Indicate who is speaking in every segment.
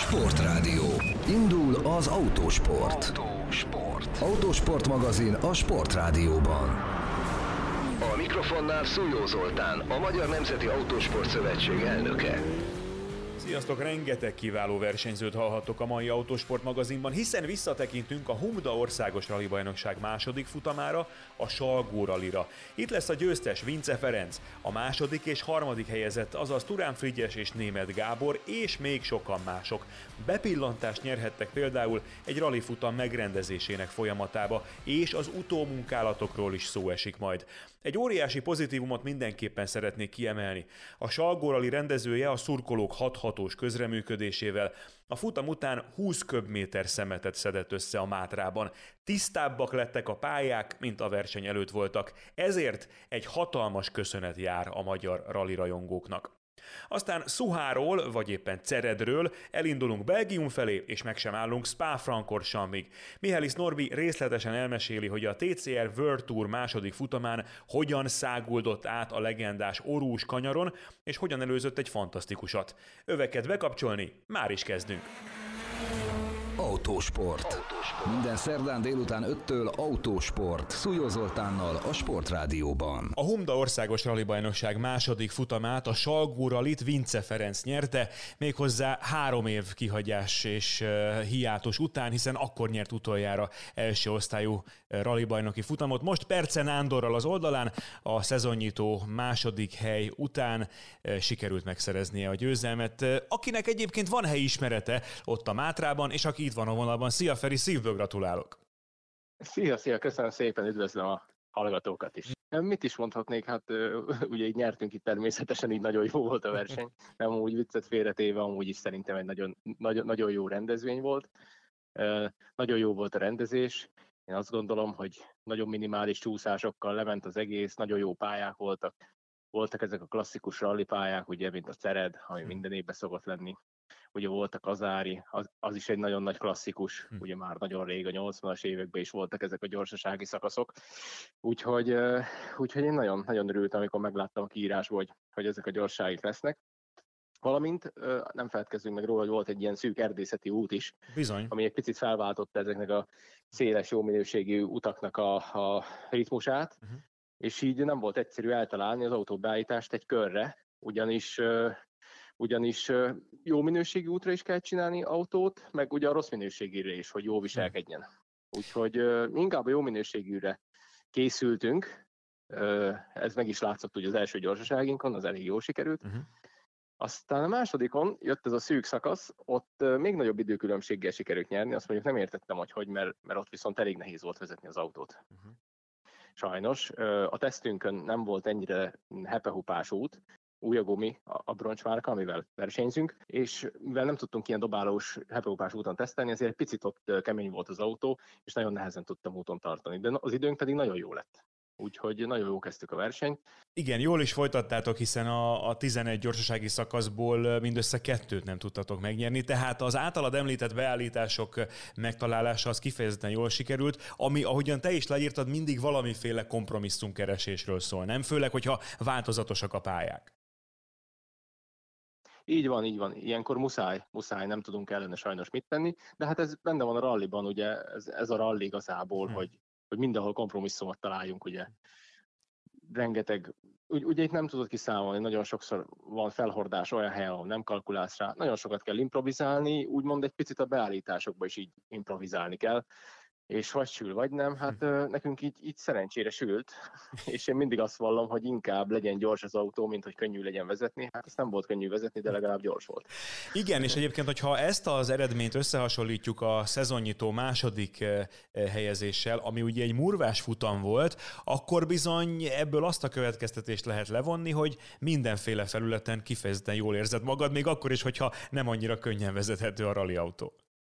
Speaker 1: Sportrádió. Indul az autósport. Autósport magazin a Sportrádióban. A mikrofonnál Szújó Zoltán, a Magyar Nemzeti Autósport Szövetség elnöke.
Speaker 2: Sziasztok! Rengeteg kiváló versenyzőt hallhattok a mai Autósport magazinban, hiszen visszatekintünk a Humda Országos Rallybajnokság második futamára, a Salgó Rallyra. Itt lesz a győztes Vince Ferenc, a második és harmadik helyezett, azaz Turán Frigyes és Németh Gábor, és még sokan mások. Bepillantást nyerhettek például egy rallyfutam megrendezésének folyamatába, és az utómunkálatokról is szó esik majd. Egy óriási pozitívumot mindenképpen szeretnék kiemelni. A Salgó Rally rendezője a szurkolók hathatós közreműködésével a futam után 20 köbméter szemetet szedett össze a Mátrában. Tisztábbak lettek a pályák, mint a verseny előtt voltak. Ezért egy hatalmas köszönet jár a magyar rally rajongóknak. Aztán Szuháról, vagy éppen Ceredről elindulunk Belgium felé, és meg sem állunk Spa-Francorchamps-ig. Mihály Norbi részletesen elmeséli, hogy a TCR World Tour második futamán hogyan száguldott át a legendás Orús kanyaron, és hogyan előzött egy fantasztikusat. Öveket bekapcsolni, már is kezdünk!
Speaker 1: Autósport. Minden szerdán délután 5-től Autósport. Szújó Zoltánnal a Sportrádióban.
Speaker 2: A Humda Országos Rallybajnokság második futamát, a Salgó Rallyt Vince Ferenc nyerte, méghozzá 3 év kihagyás és hiátus után, hiszen akkor nyert utoljára első osztályú rallybajnoki futamot. Most Perce Nándorral az oldalán a szezonnyitó második hely után sikerült megszereznie a győzelmet, akinek egyébként van helyismerete ott a Mátrában, és aki itt van a vonalban. Szia Feri, szívből gratulálok!
Speaker 3: Szia, köszönöm szépen, üdvözlöm a hallgatókat is. Mit is mondhatnék, hát ugye így nyertünk itt természetesen, így nagyon jó volt a verseny, nem úgy viccet félretéve, amúgy is szerintem egy nagyon jó rendezvény volt. Nagyon jó volt a rendezés, én azt gondolom, hogy nagyon minimális csúszásokkal lement az egész, nagyon jó pályák voltak. Voltak ezek a klasszikus rally pályák, ugye, mint a Cered, ami minden évben szokott lenni. Ugye volt a Kazári, az is egy nagyon nagy klasszikus, ugye már nagyon rég, a 80-as években is voltak ezek a gyorsasági szakaszok. Úgyhogy én nagyon, nagyon örültem, amikor megláttam a kiírásból, hogy ezek a gyorságok lesznek. Valamint nem feledkezzünk meg róla, hogy volt egy ilyen szűk erdészeti út is,
Speaker 2: Bizony.
Speaker 3: Ami egy picit felváltotta ezeknek a széles, jó minőségű utaknak a ritmusát, és így nem volt egyszerű eltalálni az autóbeállítást egy körre, ugyanis jó minőségű útra is kell csinálni autót, meg ugye a rossz minőségűre is, hogy jól viselkedjen. Úgyhogy inkább a jó minőségűre készültünk, ez meg is látszott ugye az első gyorsaságinkon, az elég jól sikerült. Aztán a másodikon jött ez a szűk szakasz, ott még nagyobb időkülönbséggel sikerült nyerni, azt mondjuk nem értettem, hogy mert ott viszont elég nehéz volt vezetni az autót. Sajnos a tesztünkön nem volt ennyire hepehupás út, új a gumi, a broncsmárka, amivel versenyzünk, és mivel nem tudtunk ilyen dobálós, hepehupás úton tesztelni, ezért egy picit ott kemény volt az autó, és nagyon nehezen tudtam úton tartani, de az időnk pedig nagyon jó lett. Úgyhogy nagyon jó kezdtük a versenyt.
Speaker 2: Igen, jól is folytattátok, hiszen a 11 gyorsasági szakaszból mindössze 2 nem tudtatok megnyerni, tehát az általad említett beállítások megtalálása az kifejezetten jól sikerült, ami, ahogyan te is leírtad, mindig valamiféle kompromisszumkeresésről szól, nem? Főleg, hogyha változatosak a pályák.
Speaker 3: Így van. Ilyenkor muszáj, nem tudunk ellene sajnos mit tenni, de hát ez benne van a rallyban, ugye, ez a rally igazából, hogy mindenhol kompromisszumot találjunk, ugye. Rengeteg, ugye itt nem tudod kiszámolni, nagyon sokszor van felhordás olyan helyen, ahol nem kalkulálsz rá, nagyon sokat kell improvizálni, úgymond egy picit a beállításokba is így improvizálni kell, és vagy sül, vagy nem, hát nekünk így szerencsére sült, és én mindig azt vallom, hogy inkább legyen gyors az autó, mint hogy könnyű legyen vezetni. Hát ezt nem volt könnyű vezetni, de legalább gyors volt.
Speaker 2: Igen, és egyébként, hogyha ezt az eredményt összehasonlítjuk a szezonnyitó második helyezéssel, ami ugye egy murvás futam volt, akkor bizony ebből azt a következtetést lehet levonni, hogy mindenféle felületen kifejezetten jól érzed magad, még akkor is, hogyha nem annyira könnyen vezethető a rallyautó.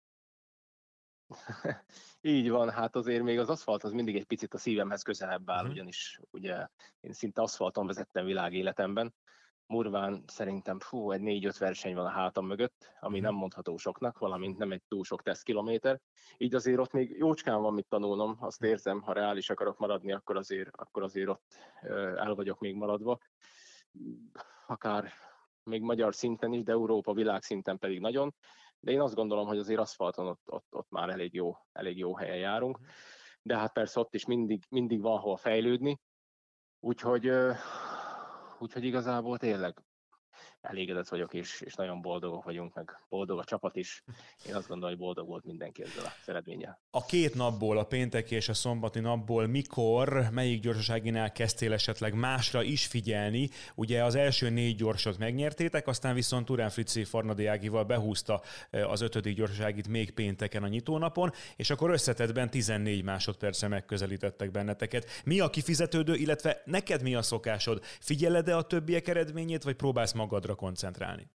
Speaker 3: Így van, hát azért még az aszfalt az mindig egy picit a szívemhez közelebb áll, ugyanis ugye én szinte aszfalton vezettem világéletemben. Murván szerintem egy 4-5 verseny van a hátam mögött, ami nem mondható soknak, valamint nem egy túl sok tesztkilométer. Így azért ott még jócskán van mit tanulnom, azt érzem, ha reális akarok maradni, akkor azért ott el vagyok még maradva. Akár még magyar szinten is, de Európa, világszinten pedig nagyon. De én azt gondolom, hogy azért aszfalton ott már elég jó helyen járunk. De hát persze ott is mindig van hol fejlődni. Úgyhogy igazából tényleg elégedett vagyok, és nagyon boldogok vagyunk, meg boldog a csapat is. Én azt gondolom, hogy boldog volt mindenki ezzel a eredménnyel.
Speaker 2: A két napból, a pénteki és a szombati napból melyik gyorsaságinál kezdtél esetleg másra is figyelni? Ugye az első 4 gyorsot megnyertétek, aztán viszont Turán Frici Farnadi Ágival behúzta az 5. gyorsaságit még pénteken a nyitónapon, és akkor összetettben 14 másodperccel megközelítettek benneteket. Mi a kifizetődő, illetve neked mi a szokásod? Figyeled-e a többiek eredményét, vagy próbálsz magadra koncentrálni?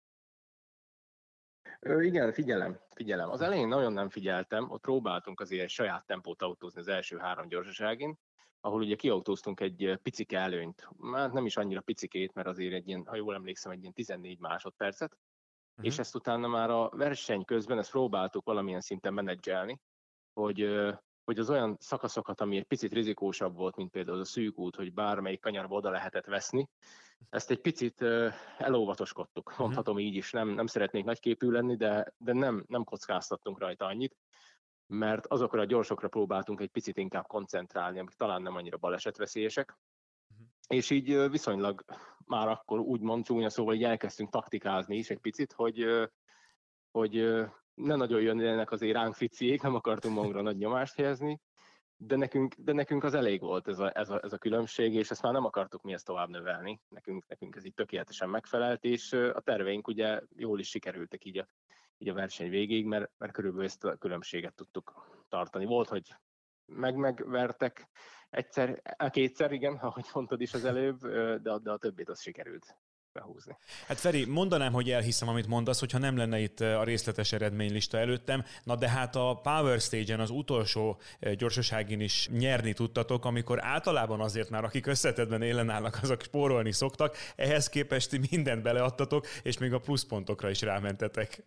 Speaker 3: Igen, figyelem. Az elején nagyon nem figyeltem, ott próbáltunk azért saját tempót autózni az első 3 gyorsaságin, ahol ugye kiautóztunk egy picike előnyt, már nem is annyira picikét, mert azért egy ilyen, ha jól emlékszem, egy ilyen 14 másodpercet, és ezt utána már a verseny közben ezt próbáltuk valamilyen szinten menedzselni, hogy az olyan szakaszokat, ami egy picit rizikósabb volt, mint például a szűk út, hogy bármelyik kanyarba oda lehetett veszni, ezt egy picit elóvatoskodtuk, mondhatom így is, nem szeretnék nagyképű lenni, de nem kockáztattunk rajta annyit, mert azokra a gyorsokra próbáltunk egy picit inkább koncentrálni, amik talán nem annyira balesetveszélyesek, és így viszonylag már akkor úgymond csúnya szóval így elkezdtünk taktikázni is egy picit, hogy ne nagyon jönnének azért ránk Friciék, nem akartunk magunkra nagy nyomást helyezni, de nekünk az elég volt ez a különbség, és ezt már nem akartuk mi ezt tovább növelni. Nekünk ez így tökéletesen megfelelt, és a terveink ugye jól is sikerültek így a verseny végéig, mert körülbelül ezt a különbséget tudtuk tartani. Volt, hogy megvertek kétszer, igen, ahogy mondtad is az előbb, de a többit az sikerült behúzni.
Speaker 2: Hát Feri, mondanám, hogy elhiszem, amit mondasz, hogyha nem lenne itt a részletes eredménylista előttem, na de hát a Power Stage-en, az utolsó gyorsaságin is nyerni tudtatok, amikor általában azért már akik összetettben élen állnak, azok spórolni szoktak, ehhez képest ti mindent beleadtatok, és még a pluszpontokra is rámentetek.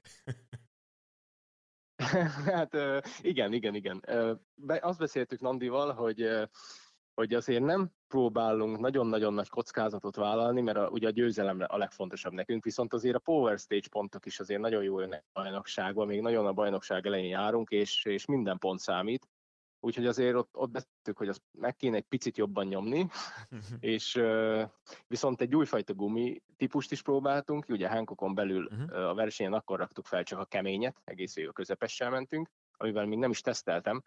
Speaker 3: Hát igen. Azt beszéltük Nandival, hogy azért nem próbálunk nagyon-nagyon nagy kockázatot vállalni, mert ugye a győzelem a legfontosabb nekünk, viszont azért a Power Stage pontok is azért nagyon jó jönnek a bajnokságban, még nagyon a bajnokság elején járunk, és minden pont számít. Úgyhogy azért ott beszéltük, hogy azt meg kéne egy picit jobban nyomni, és viszont egy újfajta gumi típust is próbáltunk, ugye Hankookon belül a versenyen akkor raktuk fel csak a keményet, egész végül a közepessel mentünk, amivel még nem is teszteltem,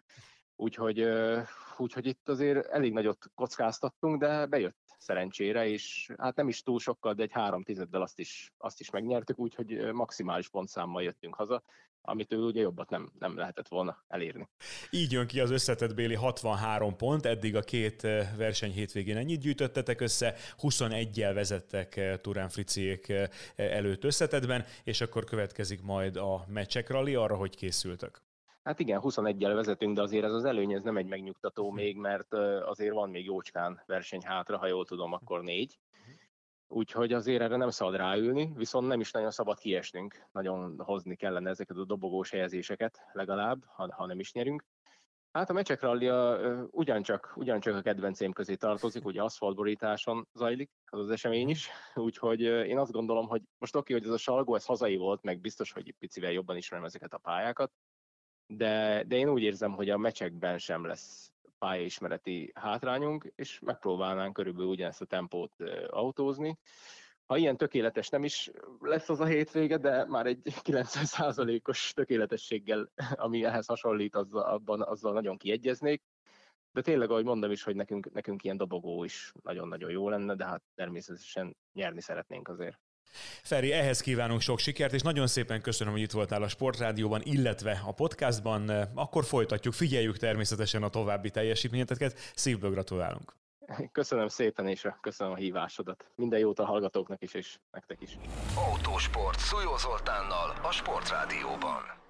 Speaker 3: úgyhogy itt azért elég nagyot kockáztattunk, de bejött szerencsére, és hát nem is túl sokkal, de egy 3/10-del azt is megnyertük, úgyhogy maximális pontszámmal jöttünk haza, amitől ugye jobbat nem lehetett volna elérni.
Speaker 2: Így jön ki az összetettbéli 63 pont, eddig a két verseny hétvégén ennyit gyűjtöttetek össze, 21-jel vezettek Turán Friciék előtt összetettben, és akkor következik majd a Mecsek Rally, arra hogy készültök?
Speaker 3: Hát igen, 21-jel vezetünk, de azért ez az előny, ez nem egy megnyugtató még, mert azért van még jócskán verseny hátra, ha jól tudom, akkor 4. Úgyhogy azért erre nem szabad ráülni, viszont nem is nagyon szabad kiesnünk. Nagyon hozni kellene ezeket a dobogós helyezéseket legalább, ha nem is nyerünk. Hát a Mecsek Rally ugyancsak a kedvencém közé tartozik, ugye aszfaltborításon zajlik az esemény is, úgyhogy én azt gondolom, hogy most hogy ez a Salgó, ez hazai volt, meg biztos, hogy picivel jobban ismerem ezeket a pályákat, de én úgy érzem, hogy a mecsekben sem lesz pályaismereti hátrányunk, és megpróbálnánk körülbelül ugyanezt a tempót autózni. Ha ilyen tökéletes nem is lesz az a hétvége, de már egy 90%-os tökéletességgel, ami ehhez hasonlít, azzal nagyon kiegyeznék. De tényleg, ahogy mondom is, hogy nekünk ilyen dobogó is nagyon-nagyon jó lenne, de hát természetesen nyerni szeretnénk azért.
Speaker 2: Feri, ehhez kívánunk sok sikert, és nagyon szépen köszönöm, hogy itt voltál a Sportrádióban, illetve a podcastban. Akkor folytatjuk, figyeljük természetesen a további teljesítményeteket. Szívből gratulálunk.
Speaker 3: Köszönöm szépen, és köszönöm a hívásodat. Minden jót a hallgatóknak is, és nektek is.
Speaker 1: Autósport Szújó Zoltánnal a Sportrádióban.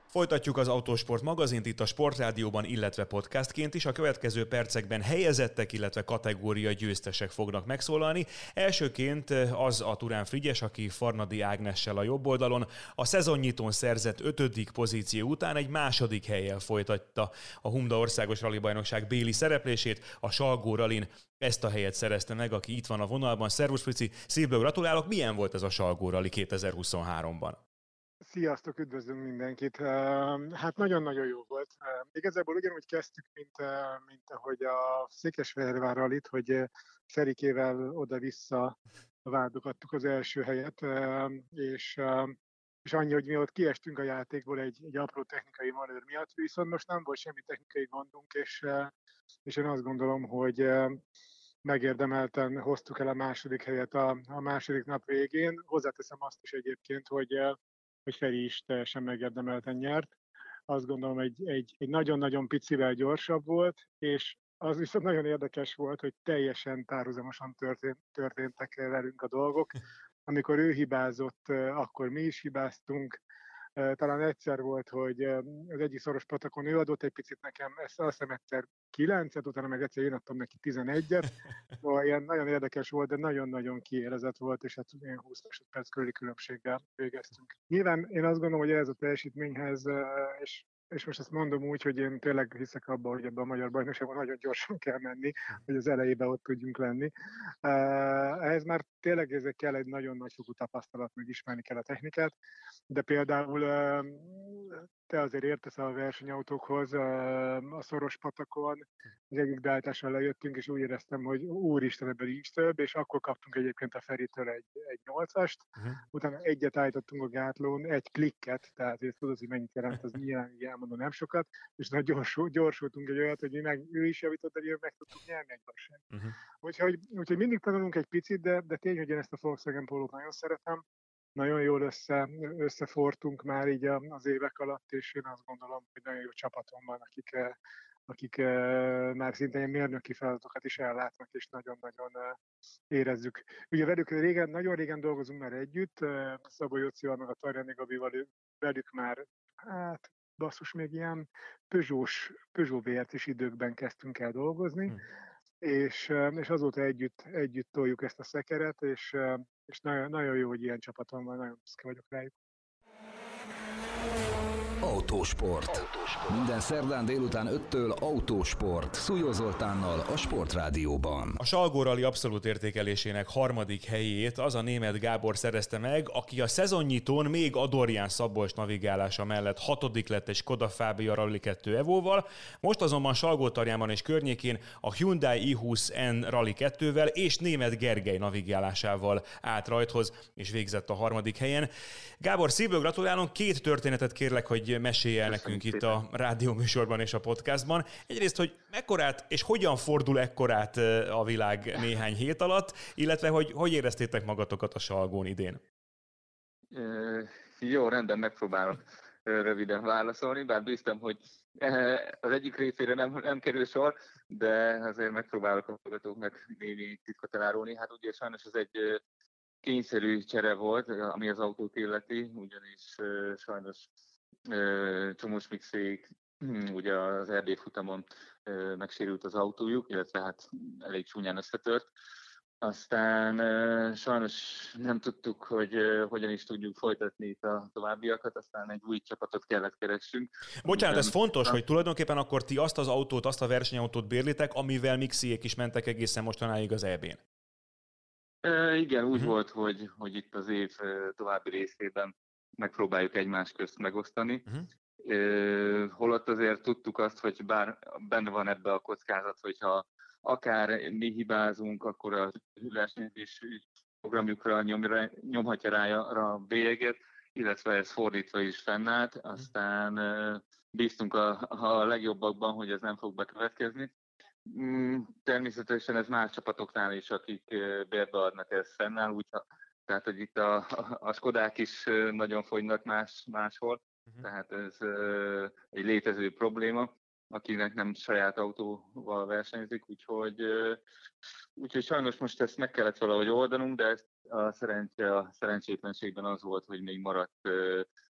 Speaker 2: Folytatjuk az Autósport magazint itt a Sportrádióban, illetve podcastként is. A következő percekben helyezettek, illetve kategória győztesek fognak megszólalni. Elsőként az a Turán Frigyes, aki Farnadi Ágnessel a jobb oldalon a szezonnyitón szerzett 5. pozíció után egy második hellyel folytatta a Humda Országos Rallybajnokság béli szereplését. A Salgó Rallyn ezt a helyet szerezte meg, aki itt van a vonalban. Szervusz Frici, szívből gratulálok. Milyen volt ez a Salgó Rally 2023-ban?
Speaker 4: Sziasztok, üdvözlünk mindenkit! Hát nagyon-nagyon jó volt. Igazából ugyanúgy kezdtük, mint ahogy a Székesfehérvár Rallyt, hogy Ferikével oda-vissza vádokattuk az első helyet, és annyi, hogy mi ott kiestünk a játékból egy apró technikai manőr miatt, viszont most nem volt semmi technikai gondunk, és én azt gondolom, hogy megérdemelten hoztuk el a második helyet a második nap végén. Hozzáteszem azt is egyébként, hogy Feri is teljesen megérdemelten nyert. Azt gondolom, egy nagyon-nagyon picivel gyorsabb volt, és az viszont nagyon érdekes volt, hogy teljesen párhuzamosan történtek velünk a dolgok. Amikor ő hibázott, akkor mi is hibáztunk. Talán egyszer volt, hogy az egyik szoros patakon ő adott egy picit nekem, azt hiszem egyszer 9-et, utána meg egyszer én adtam neki 11-et. Szóval ilyen nagyon érdekes volt, de nagyon-nagyon kiélezett volt, és hát ilyen 20 másodperc körüli különbséggel végeztünk. Nyilván én azt gondolom, hogy ez a teljesítményhez, és most ezt mondom úgy, hogy én tényleg hiszek abban, hogy ebben a magyar bajnokságban nagyon gyorsan kell menni, hogy az elejében ott tudjunk lenni. Ehhez már tényleg ezek kell egy nagyon nagyfokú tapasztalat, meg ismerni kell a technikát, de például te azért értesz a versenyautókhoz, a szoros patakon, az egyik beállítással lejöttünk, és úgy éreztem, hogy úristen, ebben nincs több, és akkor kaptunk egyébként a Feritől egy 8-ast, utána egyet állítottunk a gátlón, egy klikket, tehát hogy tudod, hogy mennyit jelent, az nyilván elmondom nem sokat, és gyorsultunk egy olyat, hogy ő is javított, de meg tudtuk nyerni egy versenyt. Úgyhogy mindig tanulunk egy picit, de tény, hogy én ezt a Volkswagen Polo-t nagyon szeretem, nagyon jól összefortunk már így az évek alatt, és én azt gondolom, hogy nagyon jó csapatom van, akik már szinte ilyen mérnöki feladatokat is ellátnak, és nagyon-nagyon érezzük. Ugye velük nagyon régen dolgozunk már együtt, Szabó Jócival, meg a Tarjani Gabival, velük már, hát basszus, még ilyen Peugeot VRC-s időkben kezdtünk el dolgozni, és azóta együtt toljuk ezt a szekeret, és nagyon, nagyon jó, hogy ilyen csapatom van, nagyon büszke vagyok rájuk.
Speaker 1: Autósport. Minden szerdán délután 5-től Autósport. Szújó Zoltánnal a Sportrádióban.
Speaker 2: A Salgó Rally abszolút értékelésének 3. helyét az a német Gábor szerezte meg, aki a szezonnyitón még Adorján Szabolcs navigálása mellett 6. lett egy Skoda Fabia Rally 2 Evo-val, most azonban Salgótarjánban és környékén a Hyundai i20N Rally 2-vel és német Gergely navigálásával állt rajthoz, és végzett a 3. helyen. Gábor, szívből gratulálunk, 2 történetet kérlek, hogy mesélj el nekünk itt a rádióműsorban és a podcastban. Egyrészt, hogy mekkorát és hogyan fordul ekkorát a világ néhány hét alatt, illetve hogy éreztétek magatokat a Salgón idén?
Speaker 5: Jó, rendben, megpróbálok röviden válaszolni, bár bíztam, hogy az egyik részére nem kerül sor, de azért megpróbálok a hallgatóknak némi titkot elárulni. Hát ugye sajnos ez egy kényszerű csere volt, ami az autót illeti, ugyanis sajnos Csomós Mixék ugye az Erdély futamon megsérült az autójuk, illetve hát elég csúnyán összetört. Aztán sajnos nem tudtuk, hogy hogyan is tudjuk folytatni itt a továbbiakat, aztán egy új csapatot kellett keressünk.
Speaker 2: Bocsánat, ez fontos, hogy tulajdonképpen akkor ti azt az autót, azt a versenyautót bérlitek, amivel Mixiék is mentek egészen mostanáig az EB-n.
Speaker 5: Igen, úgy volt, hogy itt az év további részében megpróbáljuk egymás közt megosztani. Holott azért tudtuk azt, hogy bár benne van ebbe a kockázat, hogyha akár mi hibázunk, akkor a versenyzés programjukra nyomhatja rá a bélyeget, illetve ez fordítva is fennállt. Aztán bíztunk a legjobbakban, hogy ez nem fog bekövetkezni. Természetesen ez más csapatoknál is, akik bérbe adnak, ez fennáll, tehát hogy itt a Skodák is nagyon fogynak máshol, tehát ez egy létező probléma, akinek nem saját autóval versenyzik, úgyhogy sajnos most ezt meg kellett valahogy oldanunk, de ezt a szerencsétlenségben az volt, hogy még maradt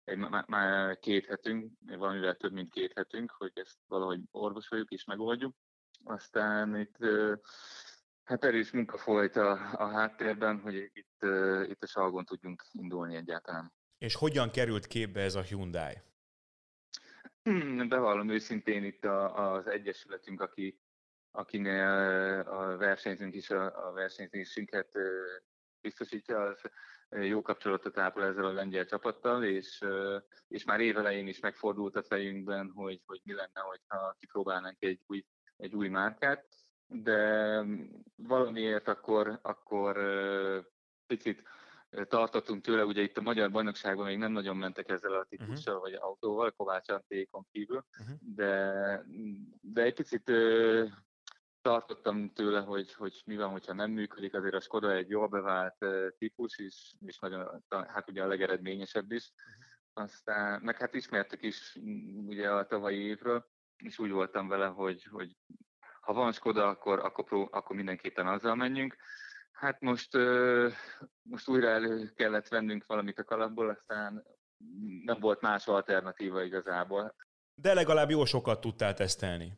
Speaker 5: már 2 hetünk, valamivel több mint 2 hetünk, hogy ezt valahogy orvosoljuk és megoldjuk. Aztán itt hát erős munka folyt a háttérben, hogy itt a Salgon tudjunk indulni egyáltalán.
Speaker 2: És hogyan került képbe ez a Hyundai?
Speaker 5: Bevallom őszintén, itt az egyesületünk, akinél a versenyzőnk is a versenyzésünket biztosítja, az jó kapcsolatot ápol ezzel a lengyel csapattal, és már évelején is megfordult a fejünkben, hogy mi lenne, ha kipróbálnánk egy új márkát, de valamiért akkor picit tartottunk tőle, ugye itt a magyar bajnokságban még nem nagyon mentek ezzel a típussal, vagy autóval, Kovács Antékon kívül, de egy picit tartottam tőle, hogy mi van, hogyha nem működik, azért a Skoda egy jól bevált típus, és nagyon, hát ugye a legeredményesebb is. Aztán, meg hát ismertük is ugye a tavalyi évről, és úgy voltam vele, hogy ha van Skoda, akkor mindenképpen azzal menjünk. Hát most újra elő kellett vennünk valamit a kalapból, aztán nem volt más alternatíva igazából.
Speaker 2: De legalább jó sokat tudtál tesztelni.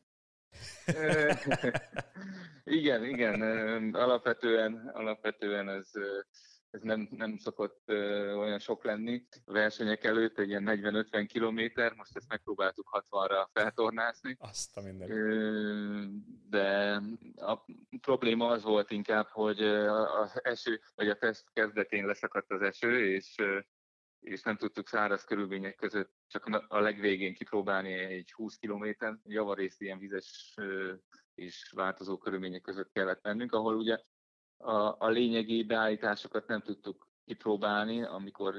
Speaker 5: Igen. Alapvetően ez nem szokott olyan sok lenni. A versenyek előtt egy ilyen 40-50 kilométer, most ezt megpróbáltuk 60-ra feltornászni.
Speaker 2: Azt a minden.
Speaker 5: De a probléma az volt inkább, hogy az eső, vagy a teszt kezdetén leszakadt az eső, és nem tudtuk száraz körülmények között csak a legvégén kipróbálni egy 20 kilométer, javarészt ilyen vizes és változó körülmények között kellett mennünk, ahol ugye a lényegi beállításokat nem tudtuk kipróbálni, amikor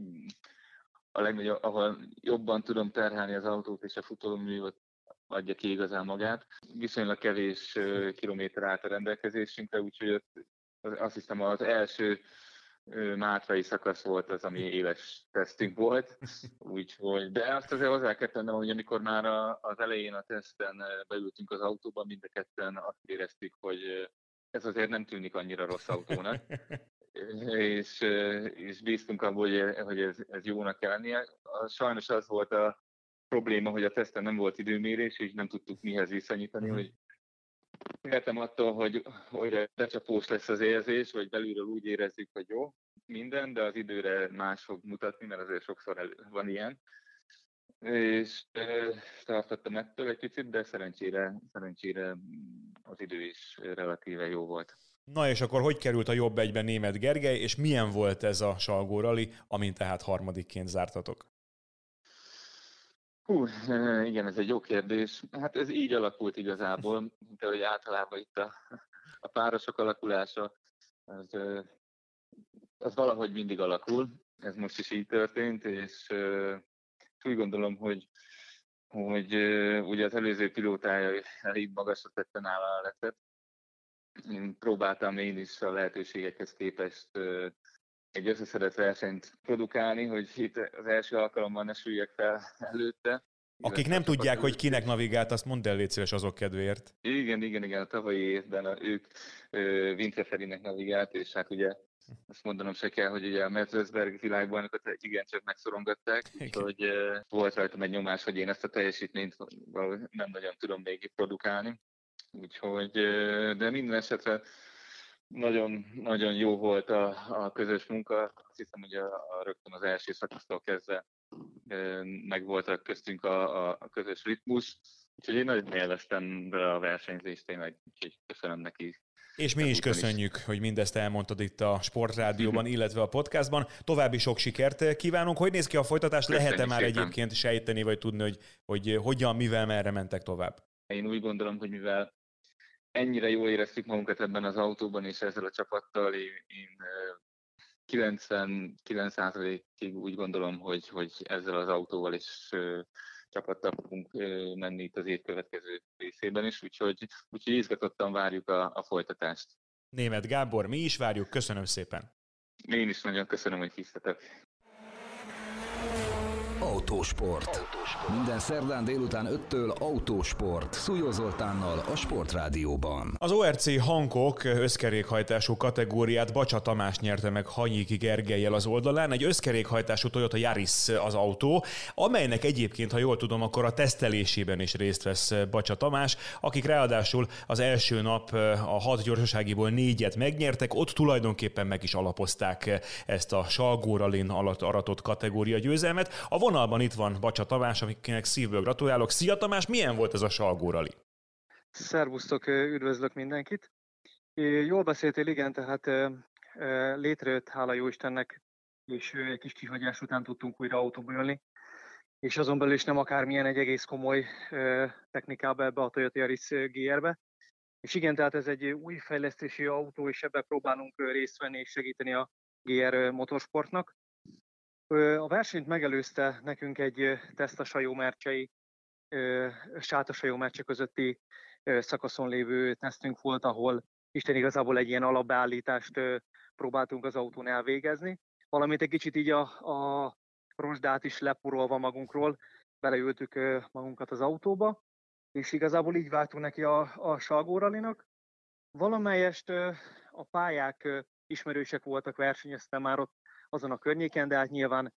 Speaker 5: ahol jobban tudom terhelni az autót, és a futómű adja ki igazán magát. Viszonylag kevés kilométer állt a rendelkezésünkre, úgyhogy azt hiszem az első mátrai szakasz volt az, ami éles tesztünk volt. Úgyhogy, de azt azért hozzá kell tennem, hogy amikor már az elején a teszten beültünk az autóba, mind a ketten azt éreztük, hogy ez azért nem tűnik annyira rossz autónak, és bíztunk abból, hogy ez jónak kell lennie. Sajnos az volt a probléma, hogy a teszten nem volt időmérés, és nem tudtuk mihez viszonyítani, hogy értem attól, hogy becsapós lesz az érzés, vagy belülről úgy érezzük, hogy jó, minden, de az időre más fog mutatni, mert azért sokszor van ilyen. És tartottam ettől egy picit, de szerencsére az idő is relatíve jó volt.
Speaker 2: Na és akkor hogy került a jobb egyben Németh Gergely, és milyen volt ez a Salgó Rally, amin tehát harmadikként zártatok?
Speaker 5: Igen, ez egy jó kérdés. Hát ez így alakult igazából, mint ahogy általában itt a párosok alakulása, az valahogy mindig alakul. Ez most is így történt, és úgy gondolom, hogy ugye az előző pilótája elég magasra tette nála a letet. Én próbáltam én is a lehetőségekhez képest egy összeszedett versenyt produkálni, hogy itt az első alkalommal ne süljek fel előtte.
Speaker 2: Akik nem tudják, hogy kinek navigált, azt mondd el, légy szíves azok kedvéért.
Speaker 5: Igen, a tavalyi évben ők Vince Ferinek navigált, és hát ugye azt mondanom se kell, hogy ugye a Mercedes világbajnokot igencsak megszorongatták, úgyhogy volt rajtam egy nyomás, hogy én ezt a teljesítményt nem nagyon tudom még produkálni. Úgyhogy, de minden esetre nagyon, nagyon jó volt a közös munka. Azt hiszem, hogy rögtön az első szakasztól kezdve megvoltak köztünk a közös ritmus. Úgyhogy én nagyon élveztem a versenyzést tényleg, úgyhogy köszönöm neki.
Speaker 2: És mi is köszönjük, hogy mindezt elmondtad itt a Sportrádióban, illetve a podcastban. További sok sikert kívánunk. Hogy néz ki a folytatás? Lehet-e már egyébként sejteni, vagy tudni, hogy hogyan, mivel, merre mentek tovább?
Speaker 5: Én úgy gondolom, hogy mivel ennyire jól éreztük magunkat ebben az autóban és ezzel a csapattal, én 99%-ig úgy gondolom, hogy ezzel az autóval és csapattal fogunk menni itt az év következő részében is, úgyhogy izgatottan várjuk a folytatást.
Speaker 2: Németh Gábor, mi is várjuk, köszönöm szépen.
Speaker 5: Én is nagyon köszönöm, hogy hisztetek.
Speaker 1: Autósport. Minden szerdán délután 5-től Autósport. Szújó Zoltánnal a Sportrádióban.
Speaker 2: Az ORC Hankook összkerékhajtású kategóriát Bacsa Tamás nyerte meg Hanyiki Gergellyel az oldalán. Egy összkerékhajtású Toyota Yaris az autó, amelynek egyébként, ha jól tudom, akkor a tesztelésében is részt vesz Bacsa Tamás, akik ráadásul az első nap a 6 gyorsaságiból 4-et megnyertek, ott tulajdonképpen meg is alapozták ezt a Salgó Rallyn alatt aratott kategória győzelmet. A vonalban itt van Bacsa Tamás, akinek szívből gratulálok. Szia Tamás, milyen volt ez a Salgó Rally?
Speaker 6: Szervusztok, üdvözlök mindenkit. Jól beszéltél, igen, tehát létrejött, hála jó Istennek, és egy kis kihagyás után tudtunk újra autóba jönni. És azon belül is nem akármilyen, egy egész komoly technikába, ebbe a Toyota Yaris GR-be. És igen, tehát ez egy új fejlesztési autó, és ebben próbálunk részt venni és segíteni a GR motorsportnak. A versenyt megelőzte nekünk egy teszt a Sajó-Mercsei, Sáta-Sajó-Mercse közötti szakaszon lévő tesztünk volt, ahol Isten igazából egy ilyen alapbeállítást próbáltunk az autón elvégezni, valamint egy kicsit így a rozsdát is lepurolva magunkról, beleültük magunkat az autóba, és igazából így váltunk neki a Salgó Rallynak. Valamelyest a pályák ismerősek voltak, versenyeztem már ott azon a környéken, de hát nyilván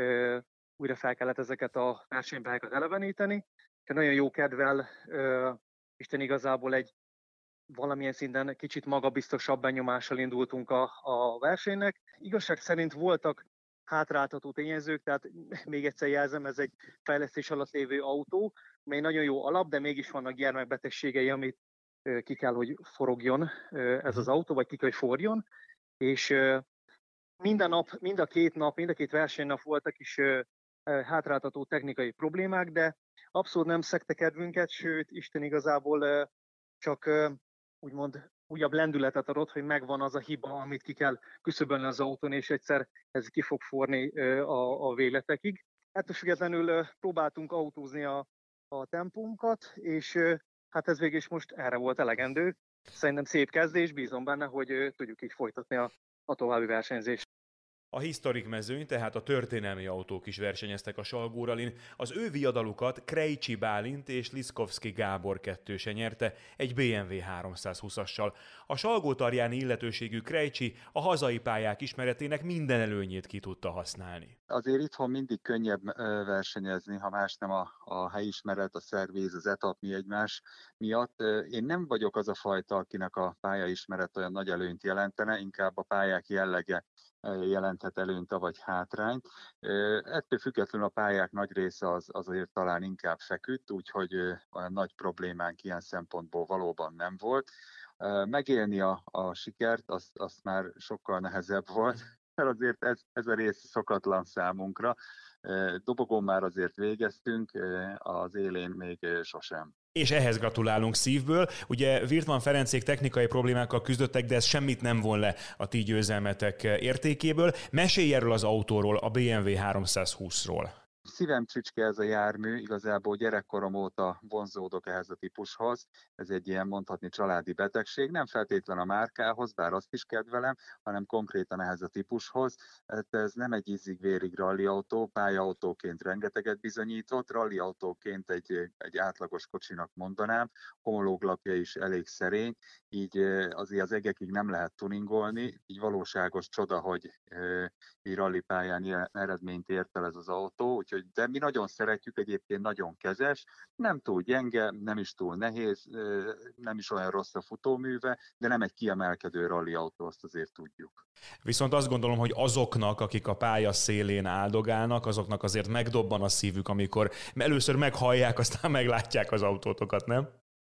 Speaker 6: újra fel kellett ezeket a versenypályákat eleveníteni. Nagyon jó kedvel, Isten igazából egy valamilyen szinten kicsit magabiztosabb benyomással indultunk a versenynek. Igazság szerint voltak hátráltató tényezők, tehát még egyszer jelzem, ez egy fejlesztés alatt lévő autó, mely nagyon jó alap, de mégis vannak gyermekbetegségei, amit ki kell, hogy forogjon ez az autó, vagy ki kell, hogy forjon. És mind a két versenynap voltak is hátráltató technikai problémák, de abszolút nem szegte kedvünket, sőt, Isten igazából csak úgymond újabb lendületet adott, hogy megvan az a hiba, amit ki kell küszöbölni az autón, és egyszer ez ki fog forni a végletekig. Ettől függetlenül próbáltunk autózni a tempónkat, és hát ez végül is most erre volt elegendő. Szerintem szép kezdés, bízom benne, hogy tudjuk így folytatni a további versenyzést.
Speaker 2: A historik mezőny, tehát a történelmi autók is versenyeztek a Salgó Rallyn. Az ő viadalukat Krejcsi Bálint és Liszkovszki Gábor kettőse nyerte egy BMW 320-assal. A Salgótarjáni illetőségű Krejcsi a hazai pályák ismeretének minden előnyét ki tudta használni.
Speaker 7: Azért itthon mindig könnyebb versenyezni, ha más nem a helyismeret, a szervíz, az etapmi egymás miatt. Én nem vagyok az a fajta, akinek a pályaismeret olyan nagy előnyt jelentene, inkább a pályák jellege jelenthet előnyt vagy hátrányt. Ettől függetlenül a pályák nagy része az azért talán inkább feküdt, úgyhogy olyan nagy problémánk ilyen szempontból valóban nem volt. Megélni a sikert, azt már sokkal nehezebb volt, mert azért ez a rész szokatlan számunkra. Dobogón már azért végeztünk, az élén még sosem.
Speaker 2: És ehhez gratulálunk szívből. Ugye Wirtmann Ferencék technikai problémákkal küzdöttek, de ez semmit nem von le a ti győzelmetek értékéből. Mesélj erről az autóról, a BMW 320-ról.
Speaker 7: Szívem csücske ez a jármű, igazából gyerekkorom óta vonzódok ehhez a típushoz. Ez egy ilyen mondhatni családi betegség, nem feltétlen a márkához, bár azt is kedvelem, hanem konkrétan ehhez a típushoz. Ez nem egy ízig-vérig rallyautó, pályaautóként rengeteget bizonyított, rallyautóként egy átlagos kocsinak mondanám, homológlapja is elég szerény, így azért az egekig nem lehet tuningolni, így valóságos csoda, hogy egy rallypályán ilyen eredményt ért el ez az autó, de mi nagyon szeretjük, egyébként nagyon kezes, nem túl gyenge, nem is túl nehéz, nem is olyan rossz a futóműve, de nem egy kiemelkedő rallyautó, azt azért tudjuk.
Speaker 2: Viszont azt gondolom, hogy azoknak, akik a pálya szélén áldogálnak, azoknak azért megdobban a szívük, amikor először meghallják, aztán meglátják az autótokat, nem?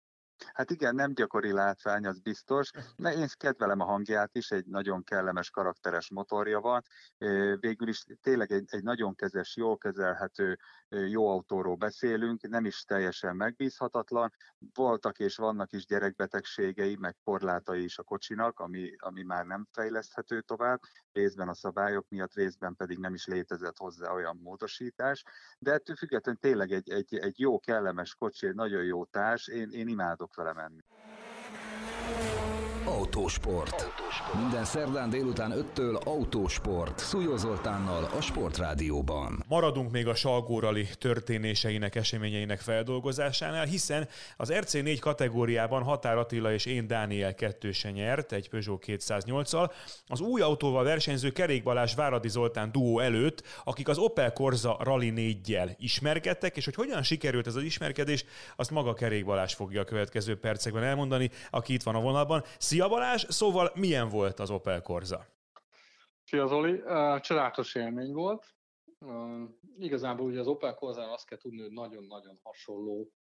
Speaker 7: Hát igen, nem gyakori látvány, az biztos. Én kedvelem a hangját is, egy nagyon kellemes, karakteres motorja van. Végül is tényleg egy nagyon kezes, jól kezelhető, jó autóról beszélünk, nem is teljesen megbízhatatlan. Voltak és vannak is gyerekbetegségei, meg korlátai is a kocsinak, ami már nem fejleszthető tovább, részben a szabályok miatt, részben pedig nem is létezett hozzá olyan módosítás. De ettől függetlenül tényleg egy jó, kellemes kocsi, egy nagyon jó társ, én imádok vele menni.
Speaker 1: Autósport. Minden szerdán délután 5-től Autósport. Szújó Zoltánnal a Sportrádióban.
Speaker 2: Maradunk még a Salgó Rally történéseinek, eseményeinek feldolgozásánál, hiszen az RC4 kategóriában Határ Attila és Én Dániel kettősen nyert egy Peugeot 208-al. Az új autóval versenyző Kerék Balázs Váradi Zoltán duó előtt, akik az Opel Corsa Rally 4-jel ismerkedtek, és hogy hogyan sikerült ez az ismerkedés, azt maga Kerék Balázs fogja a következő percekben elmondani, aki itt van a vonalban. Szia Balázs, szóval milyen volt az Opel Corsa?
Speaker 8: Szia Zoli, csodálatos élmény volt. Igazából ugye az Opel Corsa azt kell tudni, hogy nagyon-nagyon hasonló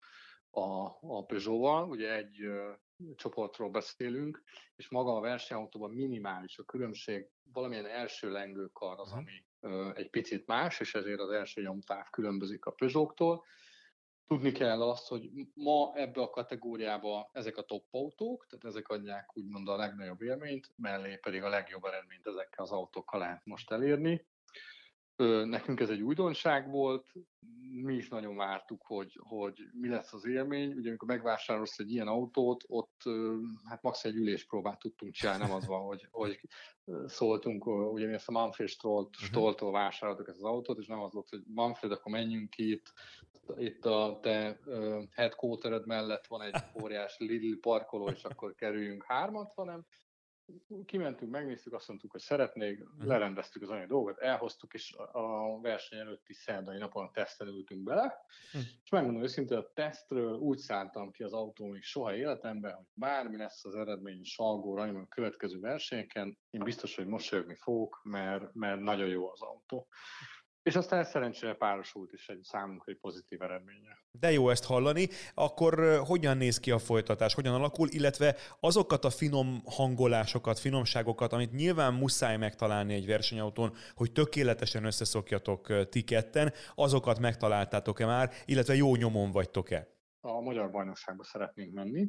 Speaker 8: a Peugeot-val, ugye egy csoportról beszélünk, és maga a versenyautóban minimális a különbség, valamilyen első lengőkar az, ami egy picit más, és ezért az első nyomtáv különbözik a Peugeot-tól. Tudni kell azt, hogy ma ebbe a kategóriába ezek a top autók, tehát ezek adják úgymond a legnagyobb élményt, mellé pedig a legjobb eredményt ezekkel az autókkal lehet most elérni. Nekünk ez egy újdonság volt, mi is nagyon vártuk, hogy mi lesz az élmény. Ugye amikor megvásárolsz egy ilyen autót, ott hát max. Egy üléspróbát tudtunk csinálni, nem az van, hogy szóltunk, ugye mi ezt a Manfred Stolltól vásároltuk ezt az autót, és nem az volt, hogy Manfred, akkor menjünk ki, itt a te headquartered mellett van egy óriás Lidl parkoló, és akkor kerüljünk hármat, hanem kimentünk, megnéztük, azt mondtuk, hogy szeretnék, lerendeztük az anyagi dolgot, elhoztuk, és a verseny előtti szerdai napon a tesztre ültünk bele, és megmondom őszintén, a tesztről úgy szálltam ki az autó még soha életemben, hogy bármi lesz az eredmény Salgó Rallyn a következő versenyeken, én biztos, hogy mosolyogni fogok, mert nagyon jó az autó. És aztán szerencsére párosult is számunkra egy pozitív eredménye.
Speaker 2: De jó ezt hallani. Akkor hogyan néz ki a folytatás, hogyan alakul, illetve azokat a finom hangolásokat, finomságokat, amit nyilván muszáj megtalálni egy versenyautón, hogy tökéletesen összeszokjatok ti ketten, azokat megtaláltátok-e már, illetve jó nyomon vagytok-e?
Speaker 8: A magyar bajnokságba szeretnénk menni,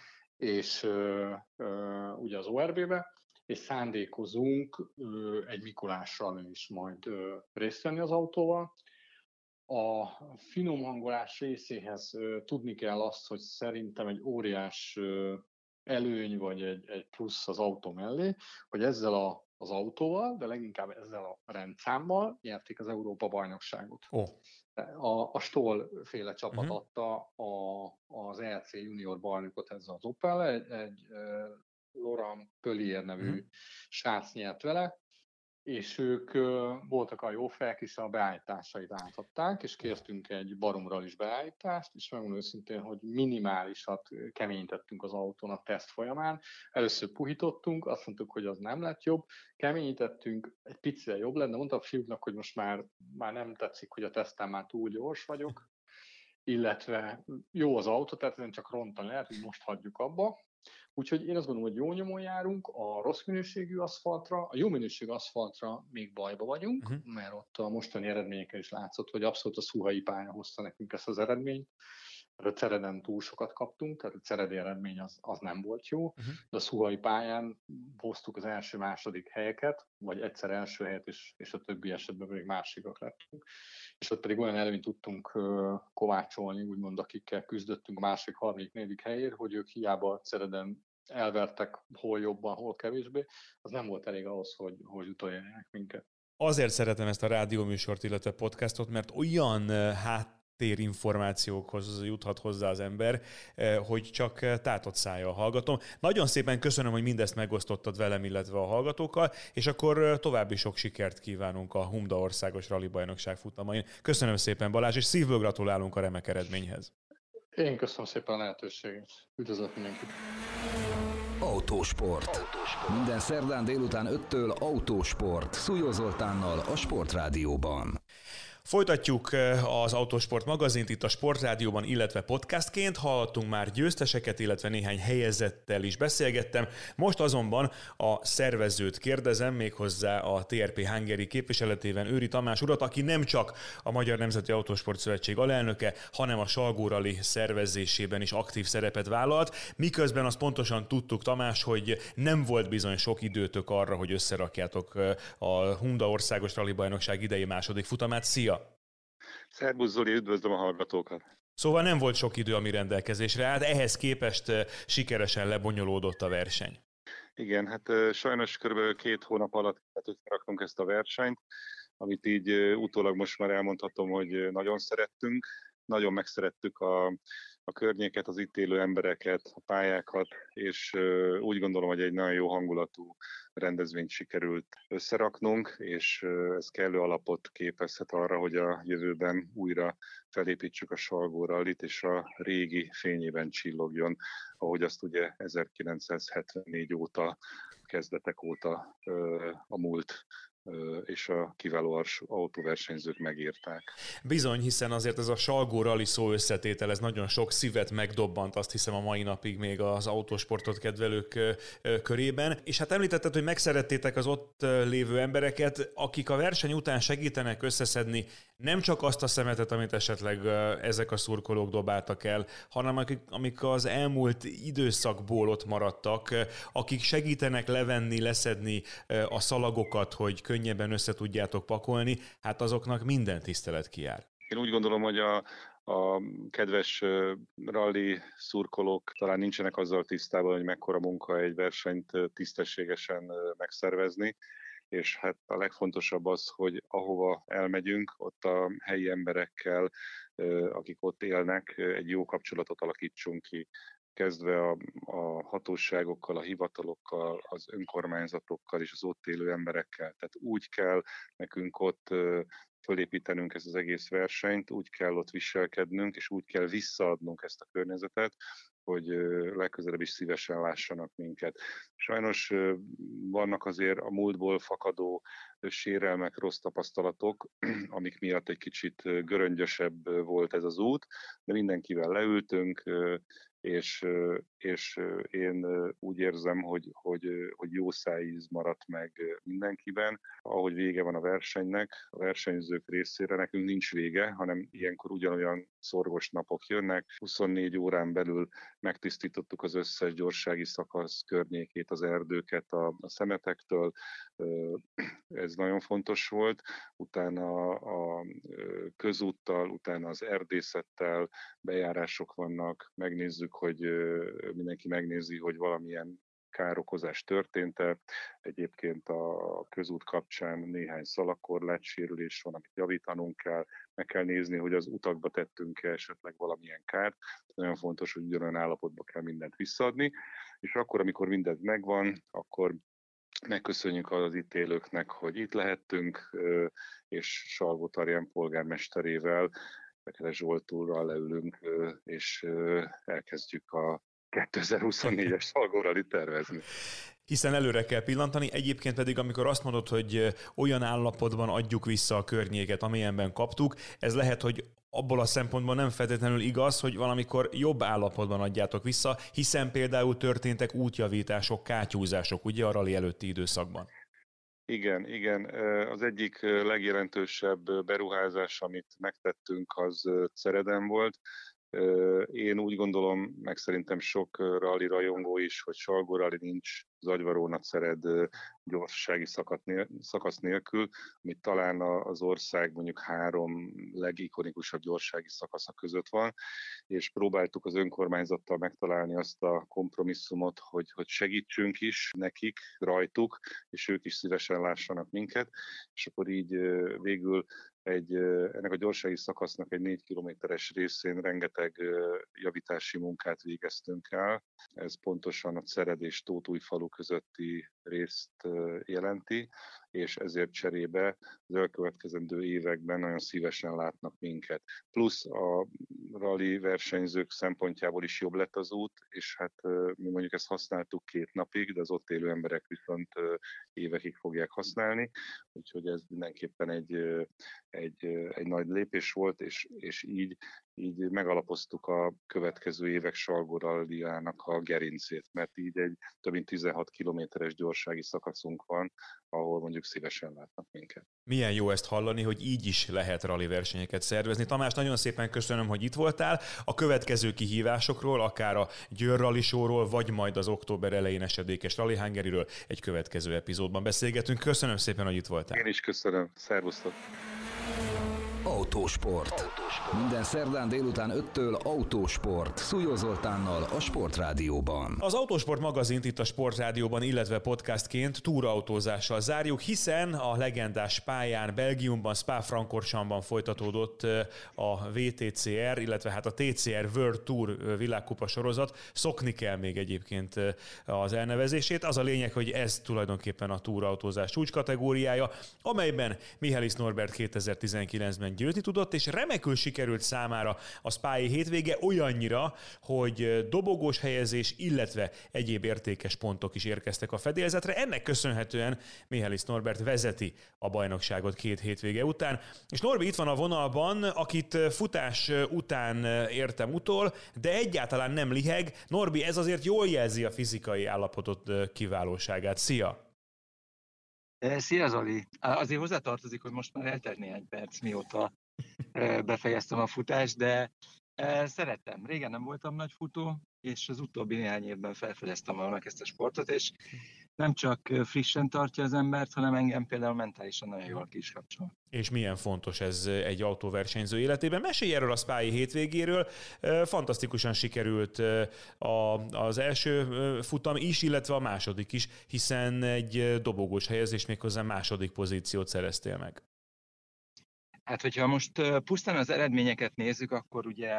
Speaker 8: és ugye az ORB-be, és szándékozunk egy Mikulással is majd részt venni az autóval. A finom hangolás részéhez tudni kell azt, hogy szerintem egy óriás előny vagy egy plusz az autó mellé, hogy ezzel az autóval, de leginkább ezzel a rendszámmal nyerték az Európa-bajnokságot. A Stoll féle csapat adta az ELC junior bajnokot ezzel az Opel, egy Laurent Pellier nevű srác nyert vele, és ők voltak a jó fejek, és a beállításait átadták, és kértünk egy baromral is beállítást, és megmondom őszintén, hogy minimálisat keményítettünk az autón a teszt folyamán. Először puhítottunk, azt mondtuk, hogy az nem lett jobb, keményítettünk, egy picire jobb lett, de mondtam a fiúknak, hogy most már nem tetszik, hogy a teszten már túl gyors vagyok, illetve jó az autó, tehát ezen csak rontani lehet, hogy most hagyjuk abba. Úgyhogy én azt gondolom, hogy jó nyomon járunk a rossz minőségű aszfaltra, a jó minőségű aszfaltra még bajba vagyunk, mert ott a mostani eredményeken is látszott, hogy abszolút a Szuhai pálya hozta nekünk ezt az eredményt. A Cereden túl sokat kaptunk, tehát a Ceredi eredmény az nem volt jó, de a Szuhai pályán hoztuk az első-második helyeket, vagy egyszer első helyet, és a többi esetben még másikak lettünk. És ott pedig olyan előnyt tudtunk kovácsolni, úgymond akikkel küzdöttünk a másik, harmadik, negyedik helyért, hogy ők hiába Cereden elvertek hol jobban, hol kevésbé, az nem volt elég ahhoz, hogy utolérjenek minket.
Speaker 2: Azért szeretem ezt a rádióműsort, illetve podcastot, mert olyan háttérinformációkhoz juthat hozzá az ember, hogy csak tátott szájjal hallgatom. Nagyon szépen köszönöm, hogy mindezt megosztottad velem, illetve a hallgatókkal, és akkor további sok sikert kívánunk a Humda Országos Rally Bajnokság futamain. Köszönöm szépen, Balázs, és szívből gratulálunk a remek eredményhez.
Speaker 8: Én köszönöm szépen a lehetőséget. Üdvözlök mindenkit!
Speaker 1: Autósport. Minden szerdán délután 5-től Autósport. Szújó Zoltánnal a Sportrádióban.
Speaker 2: Folytatjuk az Autósport magazint itt a Sportrádióban, illetve podcastként. Hallottunk már győzteseket, illetve néhány helyezettel is beszélgettem. Most azonban a szervezőt kérdezem, méghozzá a TRP Hungary képviseletében Őri Tamás urat, aki nem csak a Magyar Nemzeti Autósport Szövetség alelnöke, hanem a Salgó Rally szervezésében is aktív szerepet vállalt. Miközben azt pontosan tudtuk, Tamás, hogy nem volt bizony sok időtök arra, hogy összerakjátok a Humda Országos Rally Bajnokság idei második futamát. Szia!
Speaker 9: Szerbusz Zoli, üdvözlöm a hallgatókat!
Speaker 2: Szóval nem volt sok idő, ami rendelkezésre állt, ehhez képest sikeresen lebonyolódott a verseny.
Speaker 9: Igen, hát sajnos kb. 2 hónap alatt kellett összeraknunk ezt a versenyt, amit így utólag most már elmondhatom, hogy nagyon szerettünk. Nagyon megszerettük a környéket, az itt élő embereket, a pályákat, és úgy gondolom, hogy egy nagyon jó hangulatú rendezvényt sikerült összeraknunk, és ez kellő alapot képezhet arra, hogy a jövőben újra felépítsük a Salgó Rallyt, és a régi fényében csillogjon, ahogy azt ugye 1974 óta, kezdetek óta a múlt és a kiváló autóversenyzők megírták.
Speaker 2: Bizony, hiszen azért ez a Salgó Rally szó összetétel, ez nagyon sok szívet megdobbant, azt hiszem a mai napig még az autósportot kedvelők körében. És hát említetted, hogy megszerettétek az ott lévő embereket, akik a verseny után segítenek összeszedni nem csak azt a szemetet, amit esetleg ezek a szurkolók dobáltak el, hanem amik az elmúlt időszakból ott maradtak, akik segítenek levenni, leszedni a szalagokat, hogy könnyebben össze tudjátok pakolni, hát azoknak minden tisztelet kijár.
Speaker 9: Én úgy gondolom, hogy a kedves rally szurkolók talán nincsenek azzal tisztában, hogy mekkora munka egy versenyt tisztességesen megszervezni, és hát a legfontosabb az, hogy ahova elmegyünk, ott a helyi emberekkel, akik ott élnek, egy jó kapcsolatot alakítsunk ki, kezdve a hatóságokkal, a hivatalokkal, az önkormányzatokkal és az ott élő emberekkel. Tehát úgy kell nekünk ott fölépítenünk ezt az egész versenyt, úgy kell ott viselkednünk, és úgy kell visszaadnunk ezt a környezetet, hogy legközelebb is szívesen lássanak minket. Sajnos vannak azért a múltból fakadó sérelmek, rossz tapasztalatok, amik miatt egy kicsit göröngyösebb volt ez az út, de mindenkivel leültünk, és én úgy érzem, hogy jó szájíz maradt meg mindenkiben. Ahogy vége van a versenynek, a versenyzők részére nekünk nincs vége, hanem ilyenkor ugyanolyan szorgos napok jönnek. 24 órán belül megtisztítottuk az összes gyorsági szakasz környékét, az erdőket a szemetektől. Ez nagyon fontos volt. Utána a közúttal, utána az erdészettel bejárások vannak, megnézzük, hogy mindenki megnézi, hogy valamilyen károkozás történt-e. Egyébként a közút kapcsán néhány szalagkorlátsérülés van, amit javítanunk kell. Meg kell nézni, hogy az utakba tettünk-e esetleg valamilyen kárt. Nagyon fontos, hogy ugyanolyan állapotba kell mindent visszaadni. És akkor, amikor mindent megvan, akkor megköszönjük az itt élőknek, hogy itt lehettünk, és Salgó-Tarján polgármesterével, Fekete Zsolt úrral leülünk, és elkezdjük a 2024-es Salgó Rallyt tervezni.
Speaker 2: Hiszen előre kell pillantani, egyébként pedig amikor azt mondod, hogy olyan állapotban adjuk vissza a környéket, amilyenben kaptuk, ez lehet, hogy abból a szempontból nem feltétlenül igaz, hogy valamikor jobb állapotban adjátok vissza, hiszen például történtek útjavítások, kátyúzások, ugye a rally előtti időszakban.
Speaker 9: Igen. Az egyik legjelentősebb beruházás, amit megtettünk, az Cereden volt. Én úgy gondolom, meg szerintem sok rally rajongó is, hogy Salgó Rally nincs Zagyvaróna-Cered gyorsasági szakasz nélkül, amit talán az ország mondjuk 3 legikonikusabb gyorsági szakasza között van, és próbáltuk az önkormányzattal megtalálni azt a kompromisszumot, hogy segítsünk is nekik, rajtuk, és ők is szívesen lássanak minket, és akkor így végül ennek a gyorsági szakasznak egy 4 kilométeres részén rengeteg javítási munkát végeztünk el. Ez pontosan a Cered és Tótújfalu közötti részt jelenti, és ezért cserébe az elkövetkezendő években nagyon szívesen látnak minket. Plusz a rally versenyzők szempontjából is jobb lett az út, és hát mi mondjuk ezt használtuk 2 napig, de az ott élő emberek viszont évekig fogják használni, úgyhogy ez mindenképpen egy nagy lépés volt, és így megalapoztuk a következő évek Salgó Rallyjának a gerincét, mert így egy több mint 16 kilométeres gyorsági szakaszunk van, ahol mondjuk szívesen látnak minket.
Speaker 2: Milyen jó ezt hallani, hogy így is lehet rally versenyeket szervezni. Tamás, nagyon szépen köszönöm, hogy itt voltál. A következő kihívásokról, akár a Győr Rally Showról, vagy majd az október elején esedékes Rally Hungary-ről egy következő epizódban beszélgetünk. Köszönöm szépen, hogy itt voltál.
Speaker 9: Én is köszönöm. Szervusztok!
Speaker 1: Autósport. Minden szerdán délután 5-től Autósport. Szújó Zoltánnal a Sportrádióban.
Speaker 2: Az Autósport magazint itt a Sportrádióban, illetve podcastként túrautózással zárjuk, hiszen a legendás pályán Belgiumban, Spa-Francorchamps-ban folytatódott a VTCR, illetve hát a TCR World Tour világkupa sorozat. Szokni kell még egyébként az elnevezését. Az a lényeg, hogy ez tulajdonképpen a túrautózás csúcskategóriája, amelyben Mihális Norbert 2019-ben győzni tudott, és remekül sikerült számára a spái hétvége olyannyira, hogy dobogós helyezés, illetve egyéb értékes pontok is érkeztek a fedélzetre. Ennek köszönhetően Mihális Norbert vezeti a bajnokságot 2 hétvége után. És Norbi itt van a vonalban, akit futás után értem utol, de egyáltalán nem liheg. Norbi, ez azért jól jelzi a fizikai állapotot kiválóságát. Szia!
Speaker 10: Szia Zoli! Azért hozzátartozik, hogy most már eltelt néhány perc, mióta befejeztem a futást, de szeretem. Régen nem voltam nagy futó, és az utóbbi néhány évben felfedeztem magamnak ezt a sportot, és nem csak frissen tartja az embert, hanem engem például mentálisan nagyon jól ki is kapcsol.
Speaker 2: És milyen fontos ez egy autóversenyző életében. Mesélj erről a spái hétvégéről. Fantasztikusan sikerült az első futam is, illetve a második is, hiszen egy dobogós helyezés, méghozzá második pozíciót szereztél meg.
Speaker 10: Hát, hogyha most pusztán az eredményeket nézzük, akkor ugye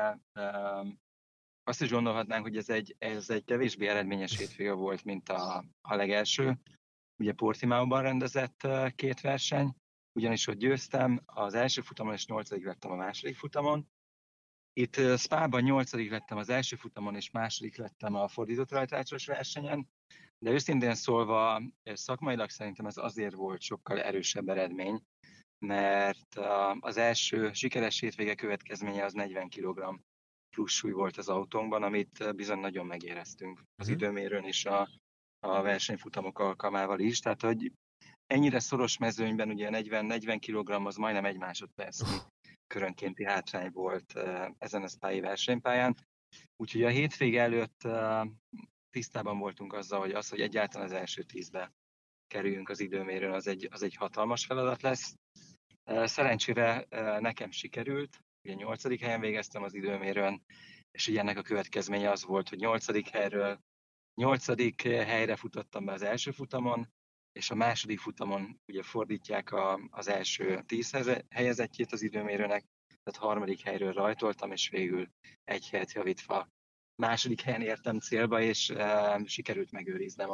Speaker 10: azt is gondolhatnánk, hogy ez egy kevésbé eredményes hétvége volt, mint a legelső. Ugye Portimaóban rendezett 2 verseny, ugyanis ott győztem az első futamon, és 8. lettem a második futamon. Itt Spában 8. lettem az első futamon, és 2. lettem a fordított rajtrácsos versenyen. De őszintén szólva, szakmailag szerintem ez azért volt sokkal erősebb eredmény, mert az első sikeres hétvége következménye az 40 kg plusz súly volt az autónkban, amit bizony nagyon megéreztünk az időmérőn és a versenyfutamok alkalmával is. Tehát, hogy ennyire szoros mezőnyben ugye 40 kg az majdnem 1 másodpercnyi körönkénti hátrány volt ezen a spái versenypályán. Úgyhogy a hétvége előtt tisztában voltunk azzal, hogy egyáltalán az első 10-be kerüljünk az időmérőn, az egy hatalmas feladat lesz. Szerencsére nekem sikerült, ugye 8. helyen végeztem az időmérőn, és ugye ennek a következménye az volt, hogy 8. helyről 8. helyre futottam be az első futamon, és a második futamon ugye fordítják az első 10 helyezettjét az időmérőnek, tehát 3. helyről rajtoltam, és végül 1 helyet javítva 2. helyen értem célba, és sikerült megőriznem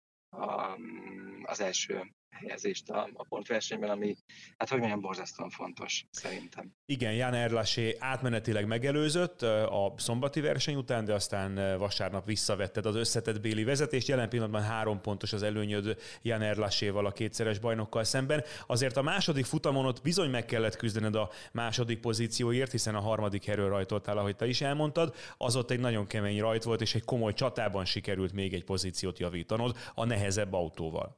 Speaker 10: az első helyezést a pontversenyben, ami, hát hogy mondjam, borzasztóan fontos szerintem.
Speaker 2: Igen, Jan Erlaché átmenetileg megelőzött a szombati verseny után, de aztán vasárnap visszavetted az összetett béli vezetést. Jelen pillanatban 3 pontos az előnyöd Jan Erlachéval, a 2-szeres bajnokkal szemben. Azért a második futamon ott bizony meg kellett küzdened a második pozícióért, hiszen a 3. helyről rajtoltál, ahogy te is elmondtad. Az ott egy nagyon kemény rajt volt, és egy komoly csatában sikerült még egy pozíciót javítanod a nehezebb autóval.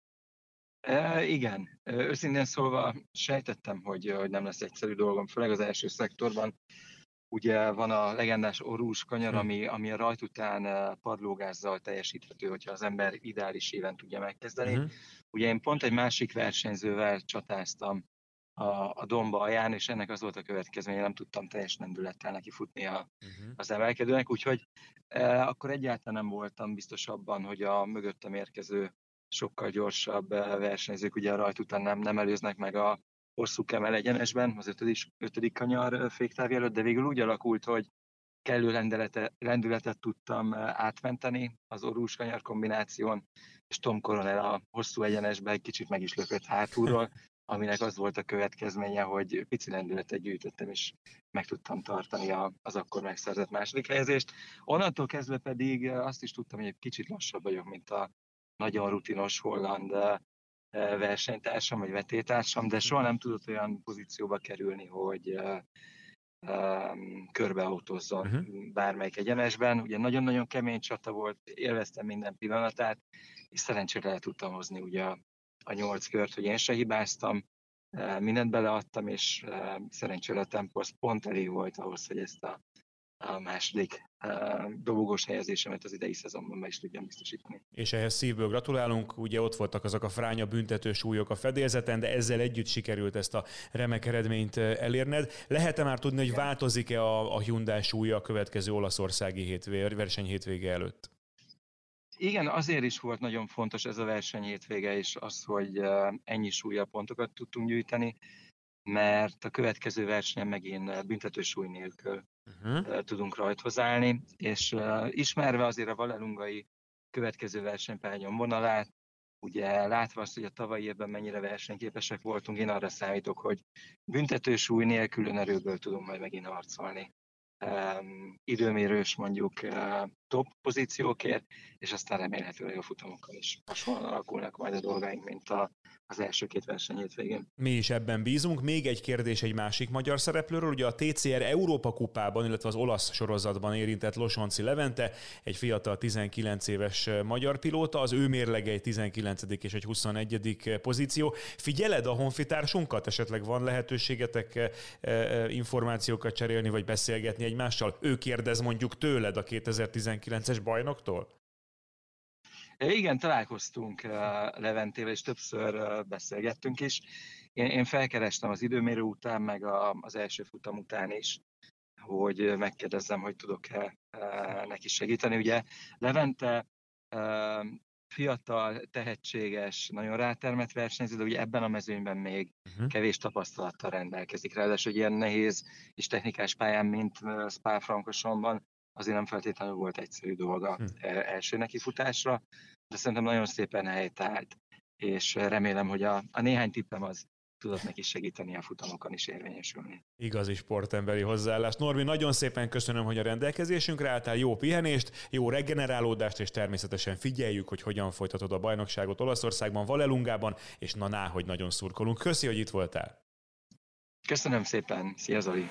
Speaker 10: Igen, őszintén szólva sejtettem, hogy nem lesz egyszerű dolgom, főleg az első szektorban. Ugye van a legendás orrús kanyar, ami a rajt után padlógázzal teljesíthető, hogyha az ember ideális éven tudja megkezdeni. Ugye én pont egy másik versenyzővel csatáztam a domba alján, és ennek az volt a következménye, nem tudtam teljes lendülettel neki futni az emelkedőnek, úgyhogy akkor egyáltalán nem voltam biztos abban, hogy a mögöttem érkező sokkal gyorsabb versenyzők ugye a rajt után nem előznek meg a hosszú Kemel egyenesben, az 5. kanyar féktáv előtt, de végül úgy alakult, hogy kellő lendületet tudtam átmenteni az orrús kanyar kombináción, és Tom Coronel a hosszú egyenesben egy kicsit meg is lökött hátulról, aminek az volt a következménye, hogy pici lendületet gyűjtöttem, és meg tudtam tartani az akkor megszerzett második helyezést. Onnantól kezdve pedig azt is tudtam, hogy egy kicsit lassabb vagyok, mint a nagyon rutinos holland versenytársam, vagy vetétársam, de soha nem tudott olyan pozícióba kerülni, hogy körbeautózzon bármelyik egyenesben. Ugye nagyon-nagyon kemény csata volt, élveztem minden pillanatát, és szerencsére el tudtam hozni ugye a 8 kört, hogy én se hibáztam, mindent beleadtam, és szerencsére a tempó pont elég volt ahhoz, hogy ezt a második dobogós helyezésemet az idei szezonban be is tudjam biztosítani.
Speaker 2: És ehhez szívből gratulálunk, ugye ott voltak azok a fránya büntető súlyok a fedélzeten, de ezzel együtt sikerült ezt a remek eredményt elérned. Lehet-e már tudni, hogy változik-e a Hyundai súlya a következő olaszországi verseny hétvége előtt?
Speaker 10: Igen, azért is volt nagyon fontos ez a verseny hétvége, és az, hogy ennyi súlyabb pontokat tudtunk gyűjteni, mert a következő versenyen megint büntetősúly nélkül tudunk rajthoz állni, és ismerve azért a vallelungai következő versenypálya vonalát, ugye látva azt, hogy a tavalyi évben mennyire versenyképesek voltunk, én arra számítok, hogy büntetősúly nélkül önerőből tudunk majd megint harcolni. Időmérős mondjuk top pozíciókért, és aztán remélhetőleg a futamokkal is hasonlóan alakulnak majd a dolgaink, mint az első két verseny hétvégén.
Speaker 2: Mi is ebben bízunk. Még egy kérdés egy másik magyar szereplőről. Ugye a TCR Európa kupában, illetve az olasz sorozatban érintett Losonci Levente, egy fiatal 19 éves magyar pilóta, az ő mérlege egy 19. és egy 21. pozíció. Figyeled a honfitársunkat? Esetleg van lehetőségetek információkat cserélni, vagy beszélgetni egymással? Ő kérdez mondjuk tőled a 2019-es bajnoktól?
Speaker 10: Igen, találkoztunk Leventével, és többször beszélgettünk is. Én felkerestem az időmérő után, meg az első futam után is, hogy megkérdezzem, hogy tudok-e neki segíteni. Ugye Levente fiatal, tehetséges, nagyon rátermett versenyző, de ugye ebben a mezőnyben még kevés tapasztalattal rendelkezik. Ráadásul egy ilyen nehéz és technikás pályán, mint Spa-Francorchamps-ban, azért nem feltétlenül volt egyszerű dolga első nekifutásra, de szerintem nagyon szépen helytált, és remélem, hogy a néhány tippem az tudott neki segíteni a futamokon is érvényesülni.
Speaker 2: Igazi sportemberi hozzáállás. Norbi, nagyon szépen köszönöm, hogy a rendelkezésünkre álltál, jó pihenést, jó regenerálódást, és természetesen figyeljük, hogy hogyan folytatod a bajnokságot Olaszországban, Vallelungában, és hogy nagyon szurkolunk. Köszi, hogy itt voltál.
Speaker 10: Köszönöm szépen, szia Zoli!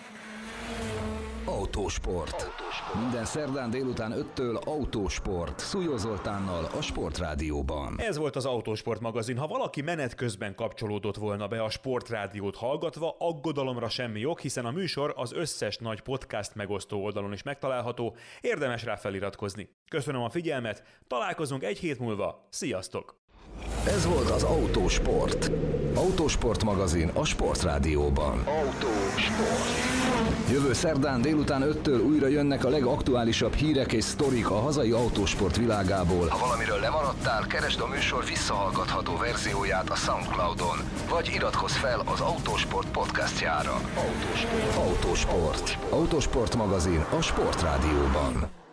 Speaker 1: Autósport. Minden szerdán délután 5-től Autósport. Szújó Zoltánnal a Sportrádióban.
Speaker 2: Ez volt az Autósport magazin. Ha valaki menet közben kapcsolódott volna be a Sportrádiót hallgatva, aggodalomra semmi ok, hiszen a műsor az összes nagy podcast megosztó oldalon is megtalálható. Érdemes rá feliratkozni. Köszönöm a figyelmet, találkozunk egy hét múlva. Sziasztok!
Speaker 1: Ez volt az Autósport. Autósport magazin a Sportrádióban. Autósport. Jövő szerdán délután 5-től újra jönnek a legaktuálisabb hírek és sztorik a hazai autósport világából. Ha valamiről lemaradtál, keresd a műsor visszahallgatható verzióját a Soundcloudon, vagy iratkozz fel az Autósport podcastjára. Autósport. Autósport magazin a Sportrádióban.